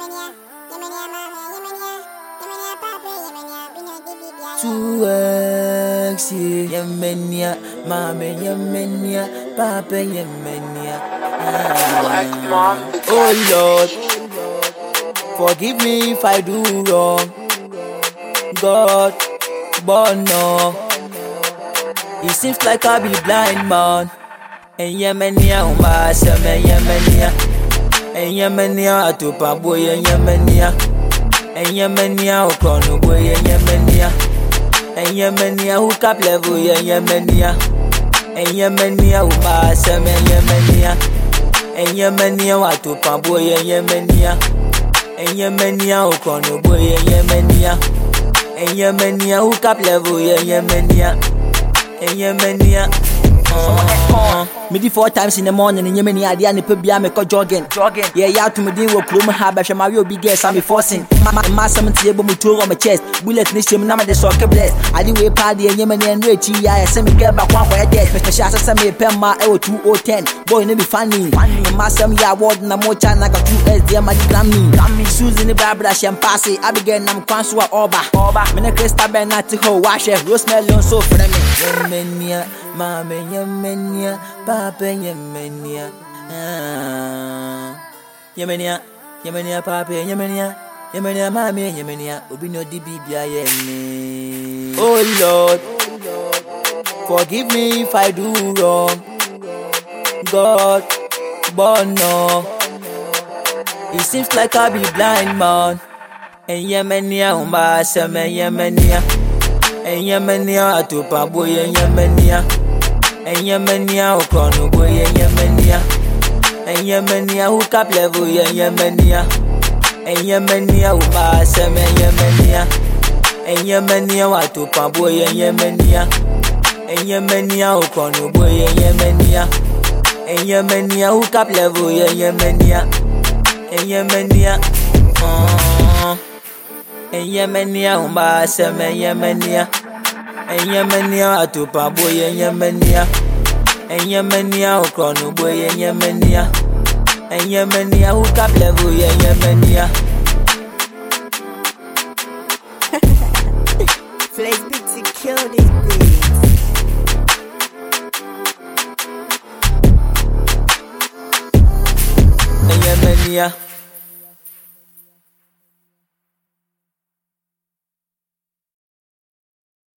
2X, Yemenia, Mama, Yemenia, Papa, Yemenia. Oh Lord, forgive me if I do wrong. God, but no, it seems like I be blind man. And Yemenia, Umbasa, Yemenia, and Yemenia, Atupa boy, and Yemenia, and Yemenia, Okono boy, and Yemenia. And Yemenia who cap level Yemenia. And Yemenia who pass Yemenia. And Yemenia what to pambo Yemenia. And Yemenia who kono boy Yemenia. And Yemenia who cap level Yemenia. And Yemenia me di 4 times in the morning in Yemeni idea ni pebia me ko jogging. Yeah, to me din wo krom ha ba hwe ma we obi guess am forcing. Ma some tie bo muto on my chest. Bullet ni shim na me de so ke bless. Adi we party Yemeni en rechi ya se me get back one for death. Me sha se me pem ma e 2010. Boy no be funny. Ma some ya award na mo cha na ga 2S dia ma di Grammy. Suzy ni babra shem pass it. Abigail nam kwanso wa oba. Me ne Krista Bernat ho wa hwe Rosemary so frame me. Yemenia Mama Yemenia, Papa Yemenia, Yemenia, Yemenia, Papa Yemenia, Yemenia, Mama Yemenia, Ubino Dibia Yemenia. Oh Lord, forgive me if I do wrong. God, but no, it seems like I be blind man. And Yemenia, Umbasa, Yemenia, and Yemenia, Atupa boy, Yemenia. And Yemenia who kono boy Yemenia. And Yemenia who cap level Yemenia. And Yemenia who pass Yemenia. And Yemenia what to pambo Yemenia. And Yemenia who kono boy Yemenia. And Yemenia who cap level Yemenia. And Yemenia and Yemenia who pass Yemenia. And Yemenia atupa boy Yemenia. And Yemenia who kono boy Yemenia. And Yemenia who cap level Yemenia. Flash beats to kill this beat. And Yemenia.